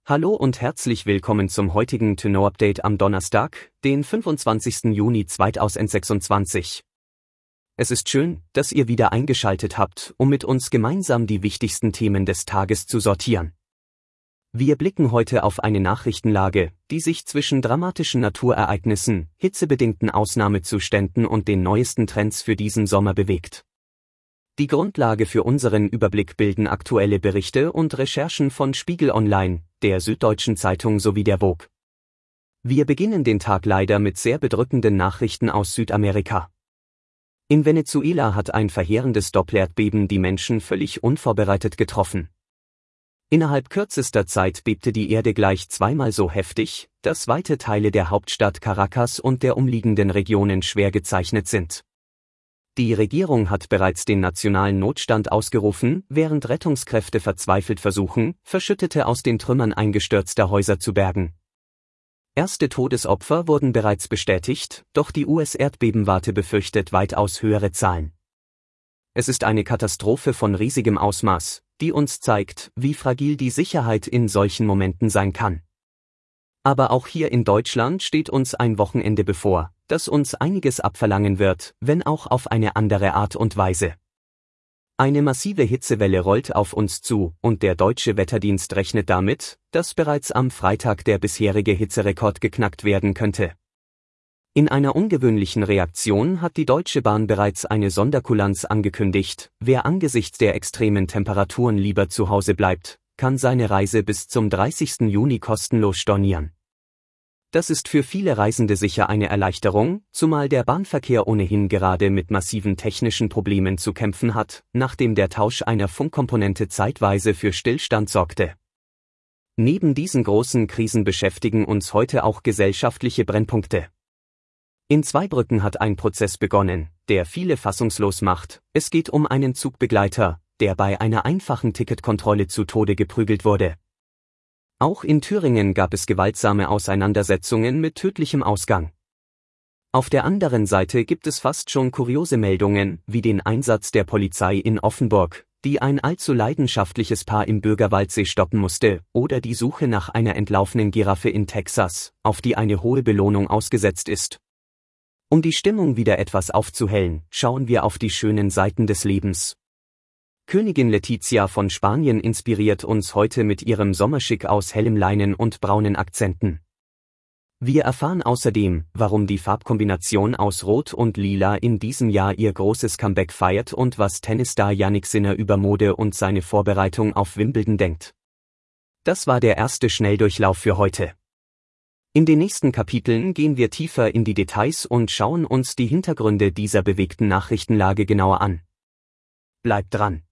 Hallo und herzlich willkommen zum heutigen ToKnow-Update am Donnerstag, den 25. Juni 2026. Es ist schön, dass ihr wieder eingeschaltet habt, um mit uns gemeinsam die wichtigsten Themen des Tages zu sortieren. Wir blicken heute auf eine Nachrichtenlage, die sich zwischen dramatischen Naturereignissen, hitzebedingten Ausnahmezuständen und den neuesten Trends für diesen Sommer bewegt. Die Grundlage für unseren Überblick bilden aktuelle Berichte und Recherchen von Spiegel Online, der Süddeutschen Zeitung sowie der Vogue. Wir beginnen den Tag leider mit sehr bedrückenden Nachrichten aus Südamerika. In Venezuela hat ein verheerendes Doppelerdbeben die Menschen völlig unvorbereitet getroffen. Innerhalb kürzester Zeit bebte die Erde gleich zweimal so heftig, dass weite Teile der Hauptstadt Caracas und der umliegenden Regionen schwer gezeichnet sind. Die Regierung hat bereits den nationalen Notstand ausgerufen, während Rettungskräfte verzweifelt versuchen, Verschüttete aus den Trümmern eingestürzter Häuser zu bergen. Erste Todesopfer wurden bereits bestätigt, doch die US-Erdbebenwarte befürchtet weitaus höhere Zahlen. Es ist eine Katastrophe von riesigem Ausmaß, die uns zeigt, wie fragil die Sicherheit in solchen Momenten sein kann. Aber auch hier in Deutschland steht uns ein Wochenende bevor, das uns einiges abverlangen wird, wenn auch auf eine andere Art und Weise. Eine massive Hitzewelle rollt auf uns zu, und der Deutsche Wetterdienst rechnet damit, dass bereits am Freitag der bisherige Hitzerekord geknackt werden könnte. In einer ungewöhnlichen Reaktion hat die Deutsche Bahn bereits eine Sonderkulanz angekündigt: Wer angesichts der extremen Temperaturen lieber zu Hause bleibt, kann seine Reise bis zum 30. Juni kostenlos stornieren. Das ist für viele Reisende sicher eine Erleichterung, zumal der Bahnverkehr ohnehin gerade mit massiven technischen Problemen zu kämpfen hat, nachdem der Tausch einer Funkkomponente zeitweise für Stillstand sorgte. Neben diesen großen Krisen beschäftigen uns heute auch gesellschaftliche Brennpunkte. In Zweibrücken hat ein Prozess begonnen, der viele fassungslos macht. Es geht um einen Zugbegleiter, der bei einer einfachen Ticketkontrolle zu Tode geprügelt wurde. Auch in Thüringen gab es gewaltsame Auseinandersetzungen mit tödlichem Ausgang. Auf der anderen Seite gibt es fast schon kuriose Meldungen, wie den Einsatz der Polizei in Offenburg, die ein allzu leidenschaftliches Paar im Bürgerwaldsee stoppen musste, oder die Suche nach einer entlaufenen Giraffe in Texas, auf die eine hohe Belohnung ausgesetzt ist. Um die Stimmung wieder etwas aufzuhellen, schauen wir auf die schönen Seiten des Lebens. Königin Letizia von Spanien inspiriert uns heute mit ihrem Sommerschick aus hellem Leinen und braunen Akzenten. Wir erfahren außerdem, warum die Farbkombination aus Rot und Lila in diesem Jahr ihr großes Comeback feiert und was Tennisstar Jannik Sinner über Mode und seine Vorbereitung auf Wimbledon denkt. Das war der erste Schnelldurchlauf für heute. In den nächsten Kapiteln gehen wir tiefer in die Details und schauen uns die Hintergründe dieser bewegten Nachrichtenlage genauer an. Bleibt dran!